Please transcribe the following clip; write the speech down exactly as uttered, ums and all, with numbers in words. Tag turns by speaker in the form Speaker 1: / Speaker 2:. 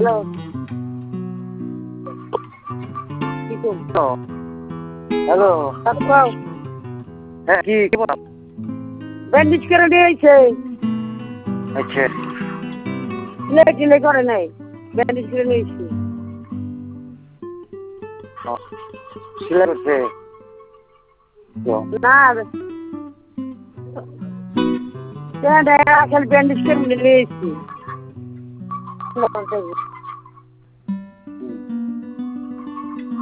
Speaker 1: Hello কি করছো?
Speaker 2: Hello
Speaker 1: তারপর
Speaker 2: হ্যাঁ কি কি বল
Speaker 1: ব্যান্ডেজ করে দিয়েছে,
Speaker 2: আচ্ছা
Speaker 1: লে টিলে করে নাই, ব্যান্ডেজ করে নিয়েছি।
Speaker 2: সিলাই করছে তো
Speaker 1: না আসলে ব্যান্ডেজ করে নিয়েছি।